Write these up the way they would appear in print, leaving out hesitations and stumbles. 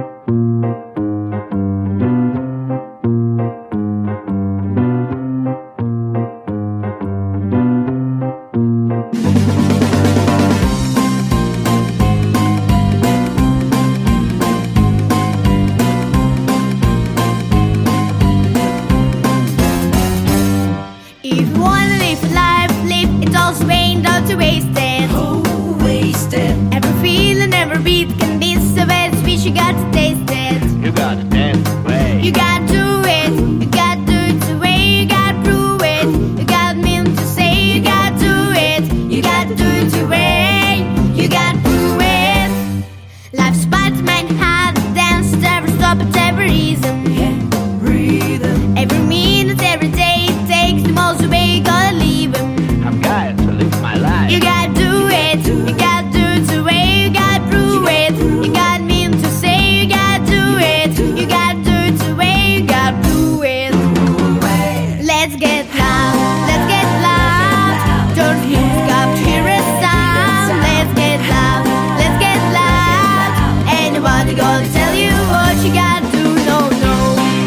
If you wanna live a life, live it all vain, don't you waste it. Oh, wasted. Every feeling, every beat can be so bad, sweet, you got to taste it. You gotta dance the way. You gotta do it, you gotta do it the way, you gotta prove it. You got mean to say, you gotta do it, you gotta do it the way, you gotta prove it. Life's Spider-Man had to dance, every stop at every reason. Yeah, rhythm. Every minute, every day, it takes the most away, you gotta leave him. I've got to live my life. You gotta do it, you gotta do it the way, you gotta prove it. You got mean to say, you gotta do it, you gotta do it the way, you gotta prove it. Let's get loud, let's get loud. Don't look up, hear a sound. Let's get loud, let's get loud. Anybody gonna tell you what you gotta do? No, no.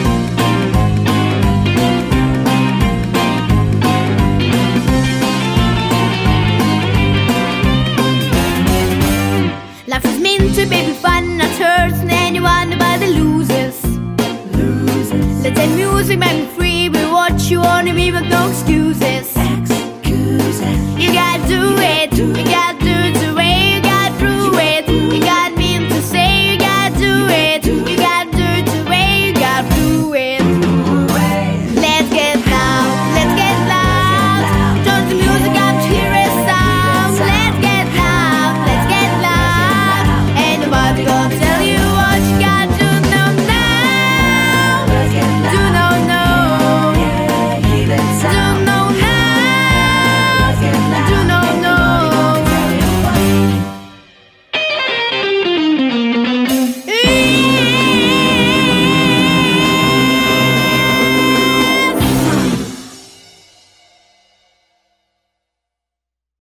Life is meant to be fun, not hurts anyone but the losers. Let the music make me free, be what you want to be, but no excuses. Excuses. You gotta do it, you gotta